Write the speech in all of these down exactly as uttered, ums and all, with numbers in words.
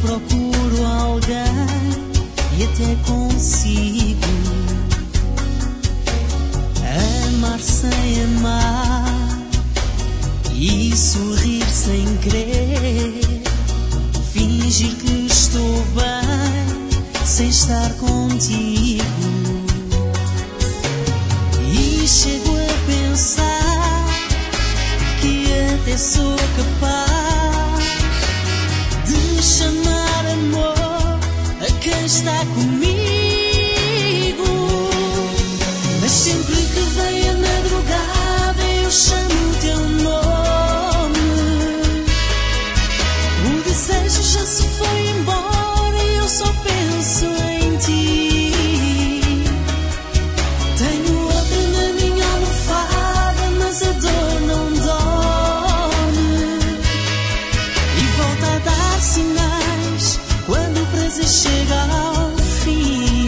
procuro alguém e até consigo amar sem amar e sorrir sem querer, fingir que estou bem sem estar contigo. E chego a pensar que até sou capaz de chamar amor a quem está comigo. Mas sempre que vem a madrugada eu chamo o teu nome. O desejo já se foi embora e eu só penso em ti. Tenho outra na minha almofada, mas a dor não dorme e volta a dar sinais quando o prazer chega ao fim.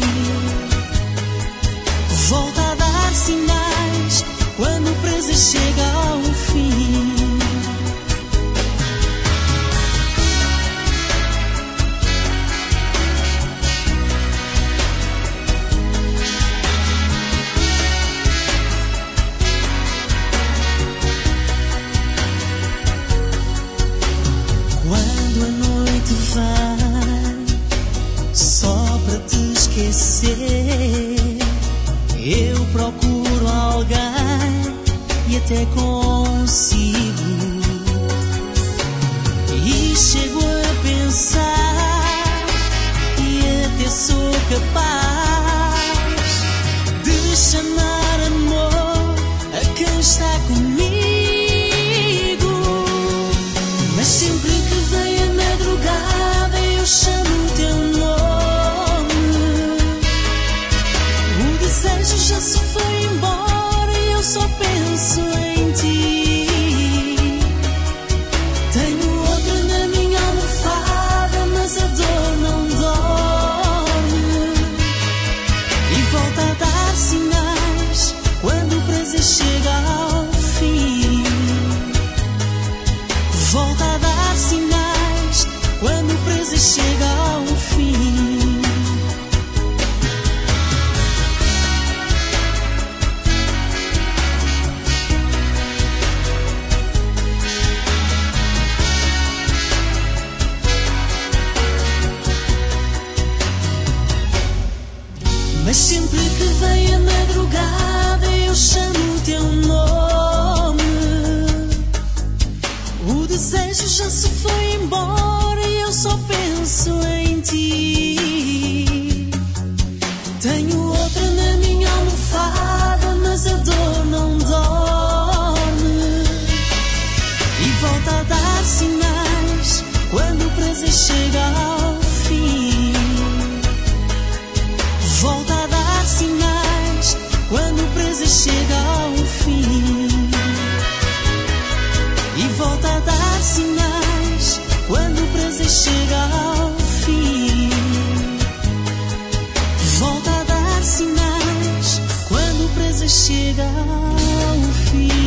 Volta a dar sinais quando o prazer chega ao fim. Quando a noite vem só para te esquecer, eu procuro alguém e até consigo. E chego a pensar que até sou capaz de chamar amor a quem está comigo. Mas sempre que vem a madrugada eu chamo o teu nome. O desejo já se foi embora e eu só penso em ti. Tenho outra na minha almofada, mas a dor não dorme e volta a dar sinais quando o prazer chega ao fim. Volta a dar sinais quando o prazer chega ao fim. Mas sempre que vem a madrugada eu chamo o teu nome. O desejo já se foi embora e eu só penso em ti. Tenho outra na minha almofada, mas a dor não dorme e volta a dar sinais quando o prazer chega ao fim. Volta a dar sinais quando o prazer chega ao fim. E volta a dar sinais quando o prazer chega ao fim. Volta a dar sinais quando o prazer chega ao fim.